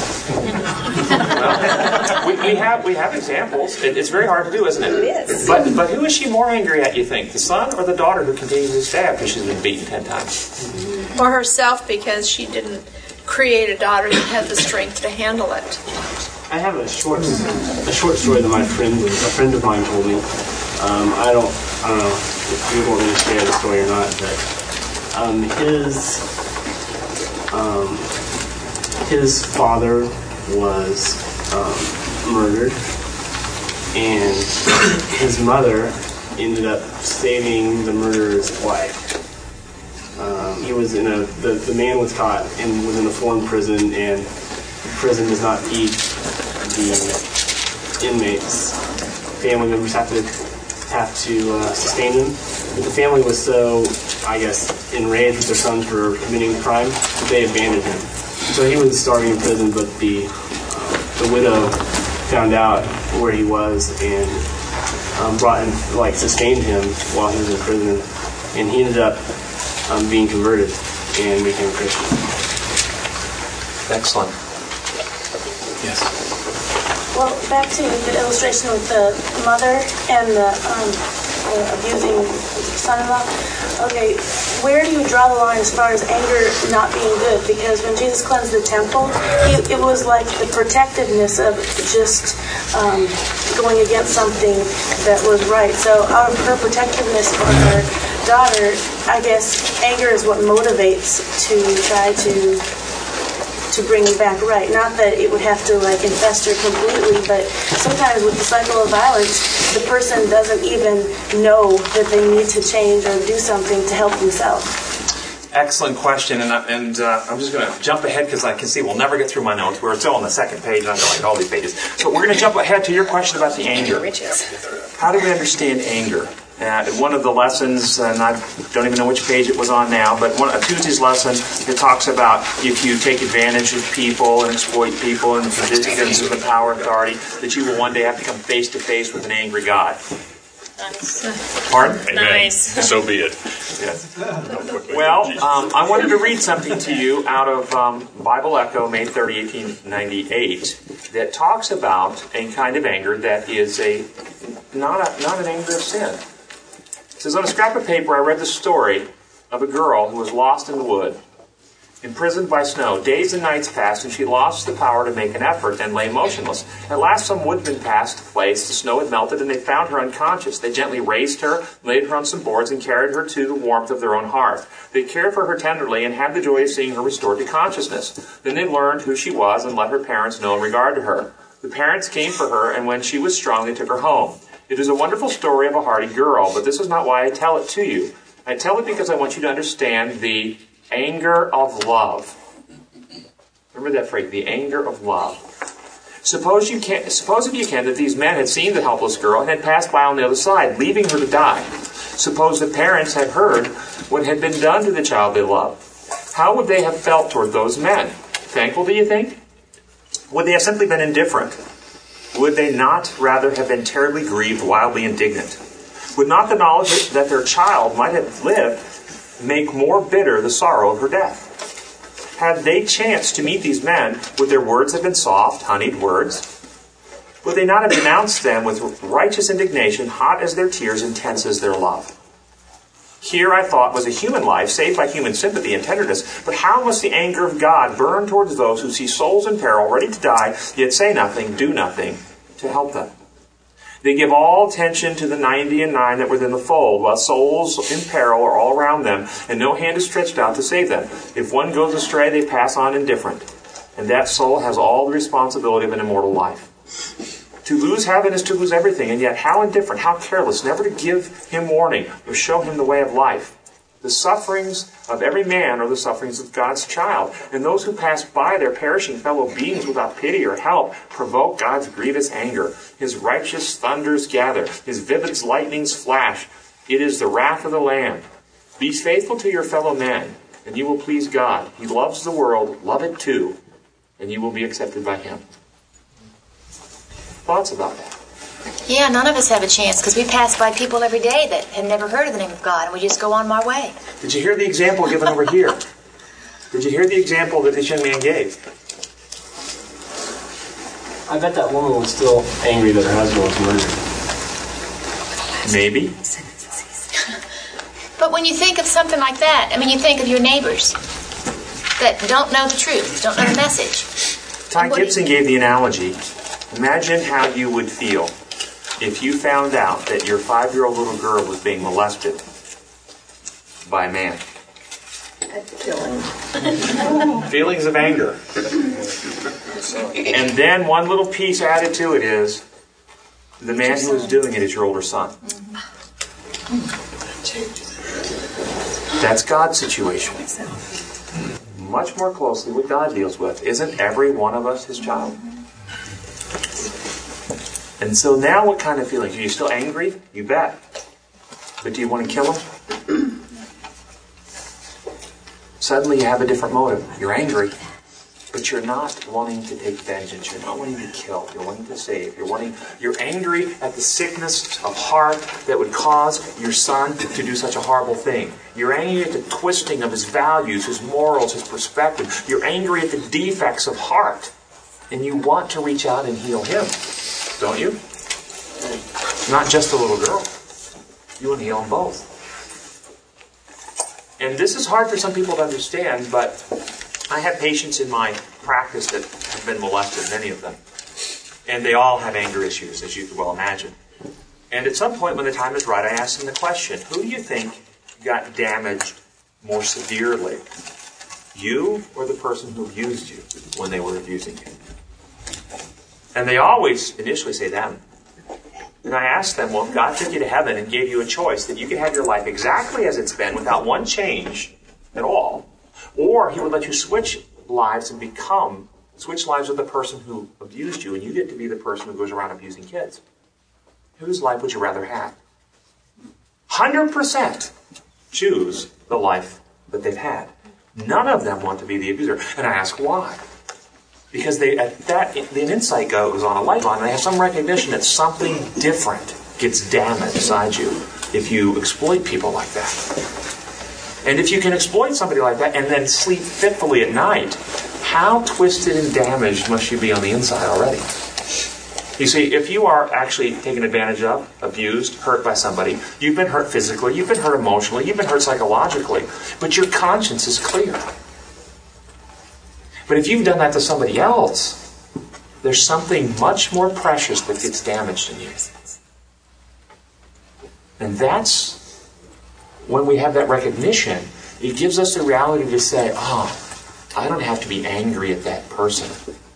Speaker 1: Well, we, we have we have examples. It, it's very hard to do, isn't it?
Speaker 18: It is.
Speaker 1: But but who is she more angry at, you think? The son or the daughter who continues to stab because she's been beaten ten times?
Speaker 14: For herself, because she didn't create a daughter that had the strength to handle it.
Speaker 7: I have a short a short story that my friend a friend of mine told me. Um, I don't I don't know if you want me to share the story or not, but um, his um, his father was um, murdered, and his mother ended up saving the murderer's wife. Um, he was in a the, the man was caught and was in a foreign prison, and the prison does not feed the inmates. Family members have to have to uh, sustain them. But the family was so, I guess, enraged with their sons for committing the crime that they abandoned him. So he was starving in prison, but the uh, the widow found out where he was and um, brought him, like, sustained him while he was in prison, and he ended up um, being converted and became a Christian.
Speaker 1: Excellent. Yes.
Speaker 19: Well, back to the illustration with the mother and the, um, the abusing son-in-law. Okay, where do you draw the line as far as anger not being good? Because when Jesus cleansed the temple, it, it was like the protectiveness of just um, going against something that was right. So out of her protectiveness for her daughter, I guess anger is what motivates to try to to bring them back right. Not that it would have to like infest her completely, but sometimes with the cycle of violence, the person doesn't even know that they need to change or do something to help themselves.
Speaker 1: excellent question, and, I, and uh, I'm just going to jump ahead because I can see we'll never get through my notes. We're still on the second page, and I'm going all these pages. So we're going to jump ahead to your question about the anger. How do we understand anger? Uh, one of the lessons, and I don't even know which page it was on now, but one, a Tuesday's lesson, it talks about if you take advantage of people and exploit people and positions of the power and authority, that you will one day have to come face to face with an angry God.
Speaker 6: Nice.
Speaker 1: Pardon?
Speaker 3: Amen.
Speaker 6: Nice.
Speaker 3: So be it.
Speaker 1: Yes. Well, um, I wanted to read something to you out of um, Bible Echo, May thirtieth, eighteen ninety-eight, that talks about a kind of anger that is a not a, not an anger of sin. It says, on a scrap of paper, I read the story of a girl who was lost in the wood, imprisoned by snow. Days and nights passed, and she lost the power to make an effort and lay motionless. At last, some woodmen passed the place. The snow had melted, and they found her unconscious. They gently raised her, laid her on some boards, and carried her to the warmth of their own hearth. They cared for her tenderly and had the joy of seeing her restored to consciousness. Then they learned who she was and let her parents know in regard to her. The parents came for her, and when she was strong, they took her home. It is a wonderful story of a hardy girl, but this is not why I tell it to you. I tell it because I want you to understand the anger of love. Remember that phrase, the anger of love. Suppose you can, suppose if you can that these men had seen the helpless girl and had passed by on the other side, leaving her to die. Suppose the parents had heard what had been done to the child they loved. How would they have felt toward those men? Thankful, do you think? Would they have simply been indifferent? Would they not rather have been terribly grieved, wildly indignant? Would not the knowledge that their child might have lived make more bitter the sorrow of her death? Had they chanced to meet these men, would their words have been soft, honeyed words? Would they not have denounced them with righteous indignation, hot as their tears, intense as their love? Here, I thought, was a human life saved by human sympathy and tenderness, but how must the anger of God burn towards those who see souls in peril, ready to die, yet say nothing, do nothing to help them? They give all attention to the ninety and nine that were in the fold, while souls in peril are all around them, and no hand is stretched out to save them. If one goes astray, they pass on indifferent, and that soul has all the responsibility of an immortal life. To lose heaven is to lose everything, and yet how indifferent, how careless, never to give him warning or show him the way of life. The sufferings of every man are the sufferings of God's child, and those who pass by their perishing fellow beings without pity or help provoke God's grievous anger. His righteous thunders gather, his vivid lightnings flash. It is the wrath of the Lamb. Be faithful to your fellow men, and you will please God. He loves the world, love it too, and you will be accepted by him. Thoughts about that?
Speaker 6: Yeah, none of us have a chance because we pass by people every day that had never heard of the name of God, and we just go on our way.
Speaker 1: Did you hear the example given over here? Did you hear the example that this young man gave?
Speaker 7: I bet that woman was still angry that her husband was murdered.
Speaker 1: Maybe.
Speaker 6: But when you think of something like that, I mean, you think of your neighbors that don't know the truth, don't know the message.
Speaker 1: Ty Gibson gave the analogy. Imagine how you would feel if you found out that your five-year-old little girl was being molested by a man. Feelings of anger. And then one little piece added to it is, the man who is doing it is your older son. That's God's situation. Much more closely what God deals with. Isn't every one of us his child? And so now what kind of feelings? Are you still angry? You bet. But do you want to kill him? Suddenly you have a different motive. You're angry, but you're not wanting to take vengeance. You're not wanting to kill. You're wanting to save. You're wanting. You're angry at the sickness of heart that would cause your son to do such a horrible thing. You're angry at the twisting of his values, his morals, his perspective. You're angry at the defects of heart, and you want to reach out and heal him. Don't you? Not just the little girl. You want to heal them both. And this is hard for some people to understand, but I have patients in my practice that have been molested, many of them. And they all have anger issues, as you can well imagine. And at some point when the time is right, I ask them the question, who do you think got damaged more severely? You or the person who abused you when they were abusing you? And they always initially say them. And I ask them, well, if God took you to heaven and gave you a choice that you could have your life exactly as it's been without one change, at all. Or he would let you switch lives and become, switch lives with the person who abused you, and you get to be the person who goes around abusing kids. Whose life would you rather have? one hundred percent choose the life that they've had. None of them want to be the abuser. And I ask why? Because they, at that, the insight goes on a lifeline, and they have some recognition that something different gets damaged inside you if you exploit people like that. And if you can exploit somebody like that and then sleep fitfully at night, how twisted and damaged must you be on the inside already? You see, if you are actually taken advantage of, abused, hurt by somebody, you've been hurt physically, you've been hurt emotionally, you've been hurt psychologically, but your conscience is clear. But if you've done that to somebody else, there's something much more precious that gets damaged in you. And that's when we have that recognition, it gives us the reality to say, oh, I don't have to be angry at that person.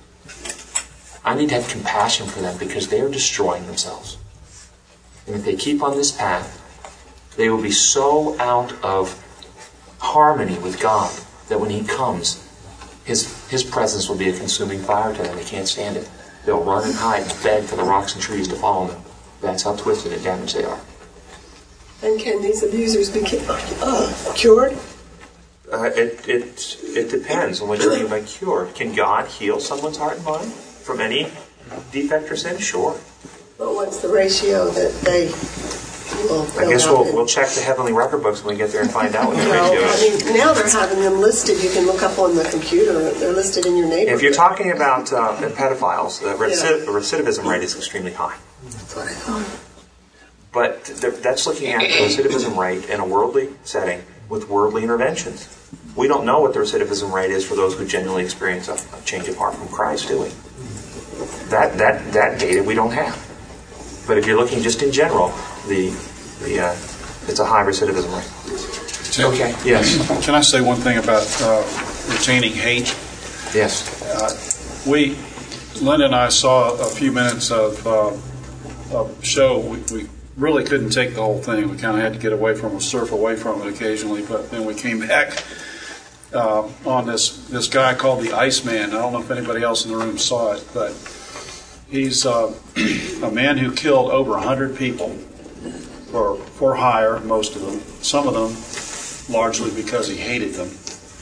Speaker 1: I need to have compassion for them because they are destroying themselves. And if they keep on this path, they will be so out of harmony with God that when He comes, His, his presence will be a consuming fire to them. They can't stand it. They'll run and hide and beg for the rocks and trees to follow them. That's how twisted and damaged they are.
Speaker 5: And can these abusers be uh, cured?
Speaker 1: Uh, it, it, it depends on what you mean by cured. Can God heal someone's heart and mind from any defect or sin? Sure.
Speaker 5: But what's the ratio that they will
Speaker 1: I guess we'll, we'll check the heavenly record books when we get there and find out what the ratio is.
Speaker 5: I mean, now they're having them listed. You can look up on the computer. They're listed in your neighborhood.
Speaker 1: If you're talking about uh, pedophiles, the recid-
Speaker 5: Yeah.
Speaker 1: recidivism rate is extremely high.
Speaker 5: That's what I thought.
Speaker 1: But th- that's looking at the recidivism rate in a worldly setting with worldly interventions. We don't know what the recidivism rate is for those who genuinely experience a, a change of heart from Christ, do we? That that that data we don't have. But if you're looking just in general, the the uh, it's a high recidivism rate.
Speaker 16: Tim,
Speaker 1: okay. Yes.
Speaker 16: Can I say one thing about uh, retaining hate?
Speaker 1: Yes.
Speaker 16: Uh, we, Linda and I saw a few minutes of uh, a show. We, we really couldn't take the whole thing. We kind of had to get away from it, surf away from it occasionally. But then we came back uh, on this this guy called the Iceman. I don't know if anybody else in the room saw it, but he's uh, a man who killed over one hundred people for for hire, most of them. Some of them largely because he hated them.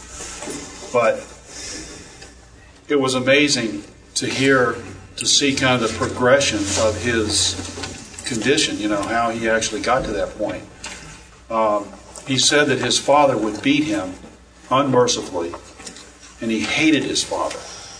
Speaker 16: But it was amazing to hear, to see kind of the progression of his condition, you know, how he actually got to that point. Um, he said that his father would beat him unmercifully, and he hated his father.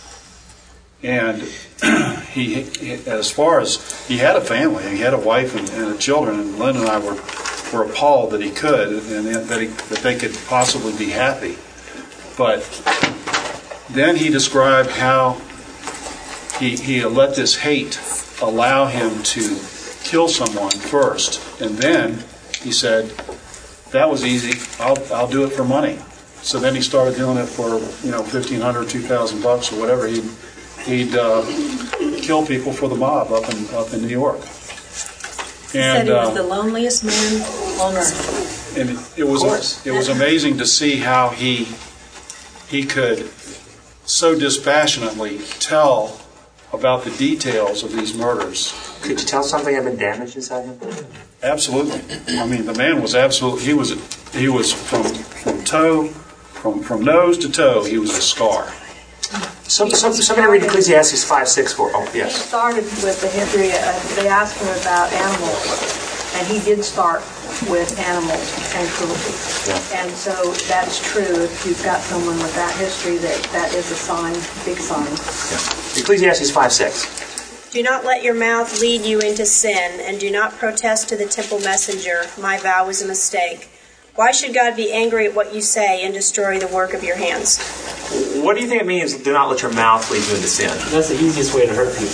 Speaker 16: And he, as far as, he had a family, he had a wife and, and children, and Lynn and I were, were appalled that he could, and that, he, that they could possibly be happy. But then he described how he, he let this hate allow him to kill someone first, and then he said, that was easy, I'll, I'll do it for money. So then he started doing it for, you know, fifteen hundred, two thousand bucks or whatever. He'd, he'd uh, kill people for the mob up in, up in New York.
Speaker 5: He
Speaker 16: And,
Speaker 5: said he was
Speaker 16: uh,
Speaker 5: the loneliest man on earth.
Speaker 16: And it, it was it was amazing to see how he he could so dispassionately tell about the details of these murders.
Speaker 1: Could you tell something had been damaged inside him?
Speaker 16: Absolutely. I mean, the man was absolutely he was he was from from toe from from nose to toe. He was a scar.
Speaker 1: Some, some, somebody read Ecclesiastes five six four. Oh,
Speaker 20: He
Speaker 1: yes.
Speaker 20: started with the history. Uh, they asked him about animals, and he did start with animals and cruelty.
Speaker 1: Yeah.
Speaker 20: And so that's true. If you've got someone with that history, that that is a sign, big sign.
Speaker 1: Yeah. Ecclesiastes five six.
Speaker 21: Do not let your mouth lead you into sin, and do not protest to the temple messenger, my vow was a mistake. Why should God be angry at what you say and destroy the work of your hands?
Speaker 1: What do you think it means, do not let your mouth lead you into sin?
Speaker 7: That's the easiest way to hurt people.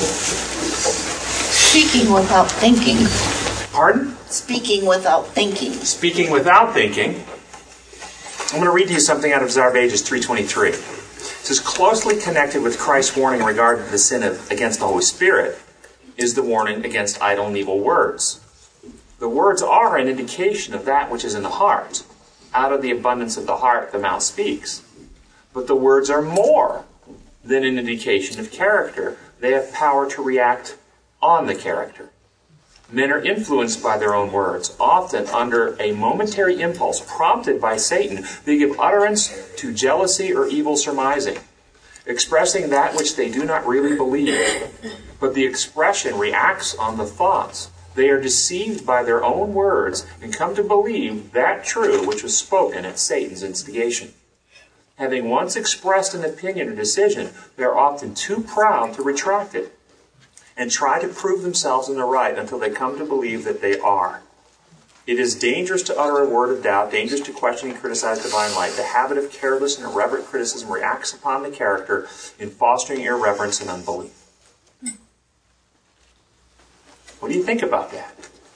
Speaker 8: Speaking without thinking.
Speaker 1: Pardon?
Speaker 8: Speaking without thinking.
Speaker 1: Speaking without thinking. I'm going to read to you something out of Zarvages three twenty-three. It says, closely connected with Christ's warning in regard to the sin of, against the Holy Spirit is the warning against idle and evil words. The words are an indication of that which is in the heart. out of the abundance of the heart the mouth speaks. But the words are more than an indication of character. They have power to react on the character. Men are influenced by their own words, often under a momentary impulse prompted by Satan. They give utterance to jealousy or evil surmising, expressing that which they do not really believe. But the expression reacts on the thoughts. They are deceived by their own words and come to believe that true which was spoken at Satan's instigation. Having once expressed an opinion or decision, they are often too proud to retract it and try to prove themselves in the right until they come to believe that they are. It is dangerous to utter a word of doubt, dangerous to question and criticize divine light. The habit of careless and irreverent criticism reacts upon the character in fostering irreverence and unbelief. What do you think about that?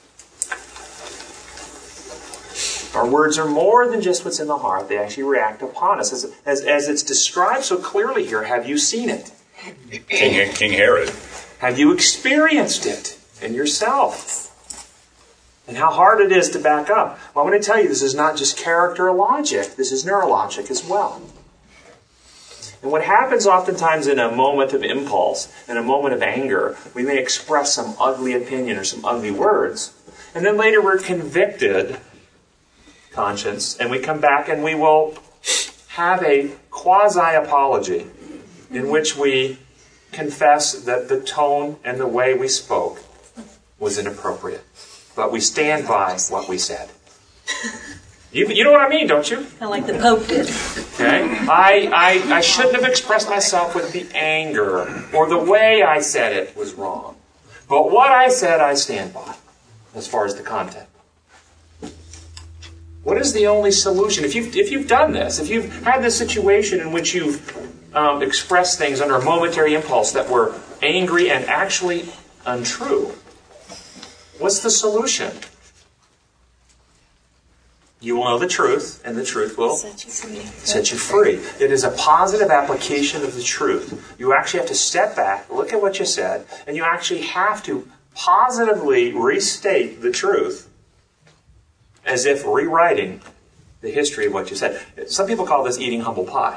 Speaker 1: Our words are more than just what's in the heart. They actually react upon us. As, as, as it's described so clearly here, have you seen it?
Speaker 3: King, King Herod.
Speaker 1: Have you experienced it in yourself? And how hard it is to back up. Well, I'm going to tell you, this is not just character or logic. This is neurologic as well. And what happens oftentimes in a moment of impulse, in a moment of anger, we may express some ugly opinion or some ugly words. And then later we're convicted, conscience, and we come back and we will have a quasi-apology in which we confess that the tone and the way we spoke was inappropriate. But we stand by what we said. You, you know what I mean, don't you?
Speaker 5: Kind of like the Pope did.
Speaker 1: Okay? I, I, I shouldn't have expressed myself with the anger, or the way I said it was wrong. But what I said, I stand by, as far as the content. What is the only solution? If you've, if you've done this, if you've had this situation in which you've um, expressed things under a momentary impulse that were angry and actually untrue, what's the solution? You will know the truth, and the truth will set you free. Set you free. It is a positive application of the truth. You actually have to step back, look at what you said, and you actually have to positively restate the truth as if rewriting the history of what you said. Some people call this eating humble pie.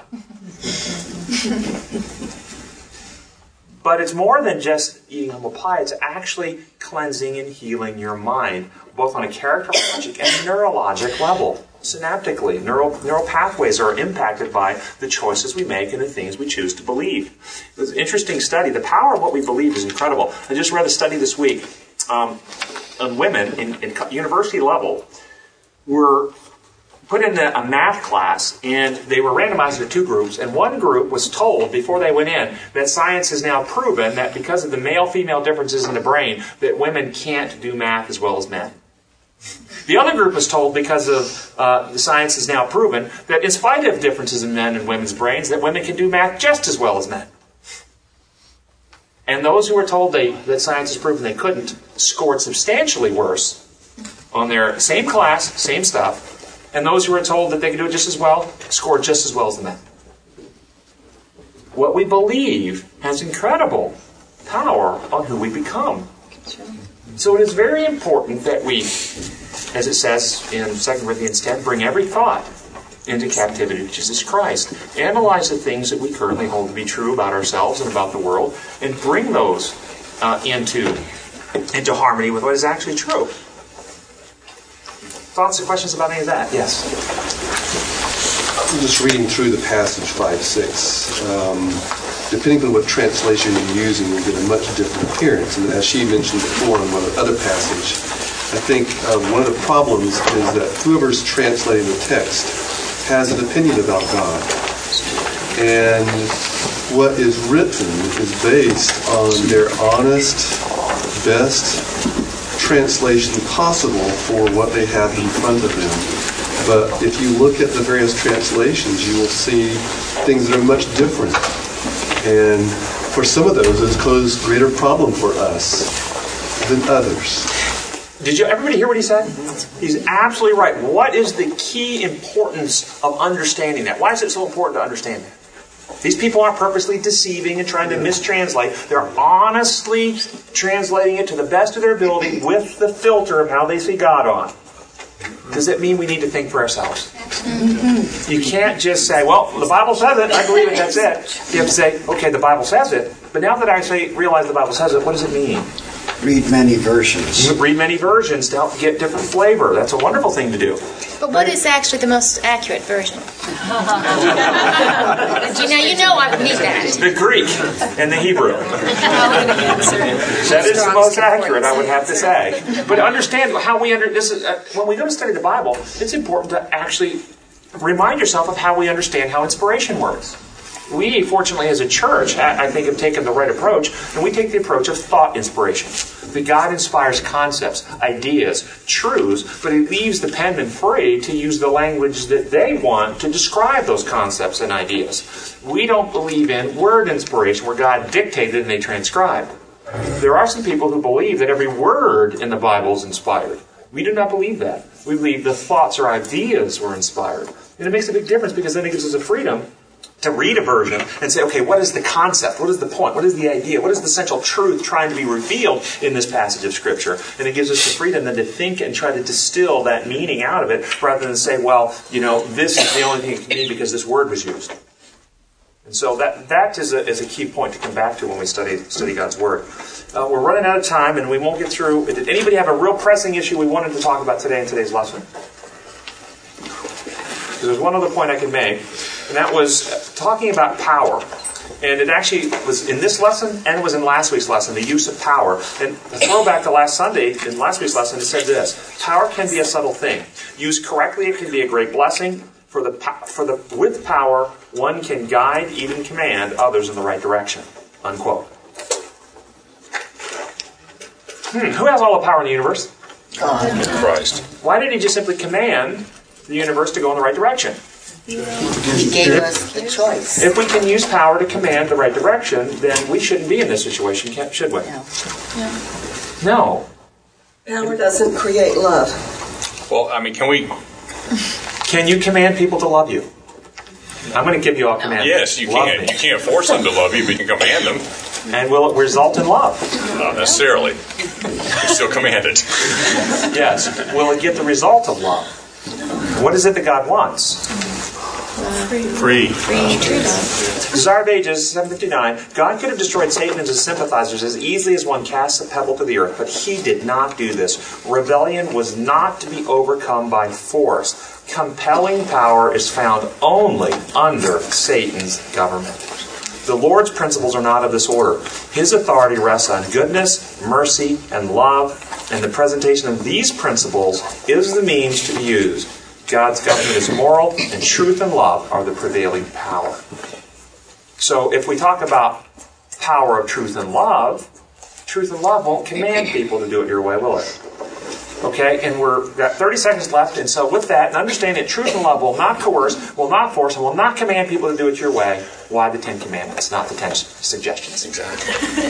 Speaker 1: But it's more than just eating humble pie. It's actually cleansing and healing your mind, both on a characterologic and neurologic level. Synaptically, neural, neural pathways are impacted by the choices we make and the things we choose to believe. It was an interesting study. The power of what we believe is incredible. I just read a study this week um, on women in, in university level were put in a math class, and they were randomized into two groups, and one group was told before they went in that science has now proven that because of the male-female differences in the brain, that women can't do math as well as men. The other group was told, because of uh, the science has now proven, that in spite of differences in men and women's brains, that women can do math just as well as men. And those who were told they, that science has proven they couldn't scored substantially worse on their same class, same stuff. And those who were told that they could do it just as well, scored just as well as the men. What we believe has incredible power on who we become. So it is very important that we, as it says in Second Corinthians ten, bring every thought into captivity to Jesus Christ. Analyze the things that we currently hold to be true about ourselves and about the world, and bring those uh, into, into harmony with what is actually true. Thoughts or questions about any of that? Yes.
Speaker 4: I'm just reading through the passage five six. Um, depending on what translation you're using, you get a much different appearance. And as she mentioned before in one other passage, I think uh, one of the problems is that whoever's translating the text has an opinion about God. And what is written is based on their honest, best translation possible for what they have in front of them. But if you look at the various translations, you will see things that are much different. And for some of those, it's caused greater problem for us than others.
Speaker 1: Did you everybody hear what he said? He's absolutely right. What is the key importance of understanding that? Why is it so important to understand that? These people aren't purposely deceiving and trying to mistranslate. They're honestly translating it to the best of their ability with the filter of how they see God on. does it mean we need to think for ourselves? Mm-hmm. You can't just say, well, the Bible says it, I believe it, that's it. You have to say, okay, the Bible says it, but now that I say realize the Bible says it, what does it mean?
Speaker 13: Read many versions.
Speaker 1: Read many versions to help get different flavor. That's a wonderful thing to do.
Speaker 6: But what is actually the most accurate version? you know, you know I would need that.
Speaker 1: The Greek and the Hebrew. That is the most accurate, I would have to say. But understand how we under this is, uh, when we go to study the Bible, it's important to actually remind yourself of how we understand how inspiration works. We, fortunately, as a church, I think have taken the right approach, and we take the approach of thought inspiration. That God inspires concepts, ideas, truths, but He leaves the penman free to use the language that they want to describe those concepts and ideas. We don't believe in word inspiration, where God dictated and they transcribed. There are some people who believe that every word in the Bible is inspired. We do not believe that. We believe the thoughts or ideas were inspired. And it makes a big difference, because then it gives us a freedom to read a version and say, okay, what is the concept? What is the point? What is the idea? What is the central truth trying to be revealed in this passage of Scripture? And it gives us the freedom then to think and try to distill that meaning out of it, rather than say, well, you know, this is the only thing it can mean because this word was used. And so that that is a, is a key point to come back to when we study study God's Word. Uh, we're running out of time, and we won't get through. Did anybody have a real pressing issue we wanted to talk about today in today's lesson? There's one other point I can make, and that was talking about power. And it actually was in this lesson, and it was in last week's lesson, the use of power. And a throwback to last Sunday, in last week's lesson, it said this: power can be a subtle thing. Used correctly, it can be a great blessing. For the for the with power, one can guide, even command others in the right direction. Unquote. Hmm, who has all the power in the universe?
Speaker 8: God.
Speaker 3: Christ.
Speaker 1: Why didn't He just simply command the universe to go in the right direction?
Speaker 8: He gave us the choice.
Speaker 1: If we can use power to command the right direction, then we shouldn't be in this situation, should we?
Speaker 8: No.
Speaker 1: No.
Speaker 5: Power doesn't create love.
Speaker 3: Well, I mean, can we...
Speaker 1: Can you command people to love you? I'm going to give you all commands.
Speaker 3: Yes, you
Speaker 1: Love
Speaker 3: can.
Speaker 1: me.
Speaker 3: You can't force them to love you, but you can command them.
Speaker 1: And will it result in love?
Speaker 3: Not necessarily. You still command it.
Speaker 1: Yes. Will it get the result of love? What is it that God wants?
Speaker 3: Free.
Speaker 6: Free, true love.
Speaker 1: Desire of Ages, seven fifty-nine. God could have destroyed Satan and his sympathizers as easily as one casts a pebble to the earth, but He did not do this. Rebellion was not to be overcome by force. Compelling power is found only under Satan's government. The Lord's principles are not of this order. His authority rests on goodness, mercy, and love, and the presentation of these principles is the means to be used. God's government is moral, and truth and love are the prevailing power. So if we talk about power of truth and love, truth and love won't command people to do it your way, will it? Okay, and we're got thirty seconds left, and so with that, and understanding that truth and love will not coerce, will not force, and will not command people to do it your way, why the Ten Commandments, not the Ten Suggestions? Exactly.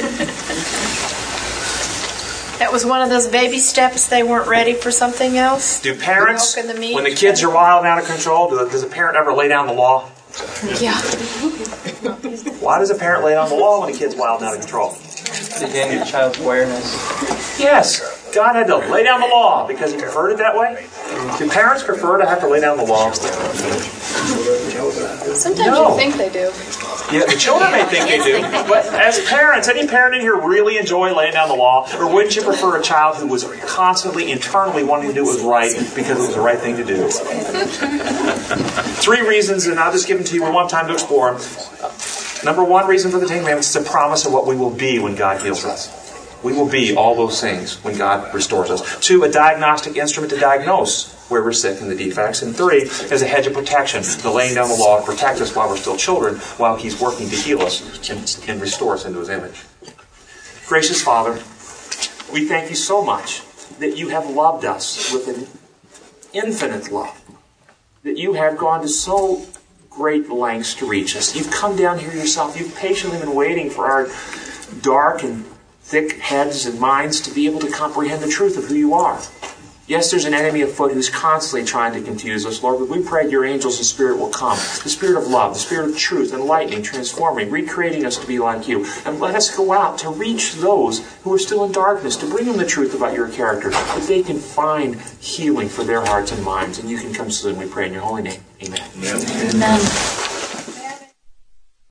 Speaker 14: That was one of those baby steps. They weren't ready for something else.
Speaker 1: Do parents,
Speaker 14: The milk and the meat.
Speaker 1: when the kids are wild and out of control, do, does a parent ever lay down the law?
Speaker 14: Yeah.
Speaker 1: Why does a parent lay down the law when a kid's wild and out of control?
Speaker 9: To gain your child's awareness.
Speaker 1: Yes, God had to lay down the law because He preferred it that way. Do parents prefer to have to lay down the law?
Speaker 14: Sometimes
Speaker 1: No.
Speaker 14: you think they do.
Speaker 1: Yeah, the children may think they do, but as parents, any parent in here really enjoy laying down the law, or wouldn't you prefer a child who was constantly, internally wanting to do what was right because it was the right thing to do? Three reasons, and I'll just give them to you. We won't have time to explore them. Number one reason for the Ten Commandments is a promise of what we will be when God heals us. We will be all those things when God restores us. Two, a diagnostic instrument to diagnose where we're sick and the defects. And three, as a hedge of protection, the laying down the law to protect us while we're still children, while He's working to heal us and, and restore us into His image. Gracious Father, we thank You so much that You have loved us with an infinite love, that You have gone to so great lengths to reach us. You've come down here Yourself. You've patiently been waiting for our dark and thick heads and minds to be able to comprehend the truth of who You are. Yes, there's an enemy afoot who's constantly trying to confuse us, Lord, but we pray your angels and spirit will come. The spirit of love, the spirit of truth, enlightening, transforming, recreating us to be like you. And let us go out to reach those who are still in darkness, to bring them the truth about your character, that they can find healing for their hearts and minds. And you can come soon, we pray in your holy name. Amen.
Speaker 6: Amen.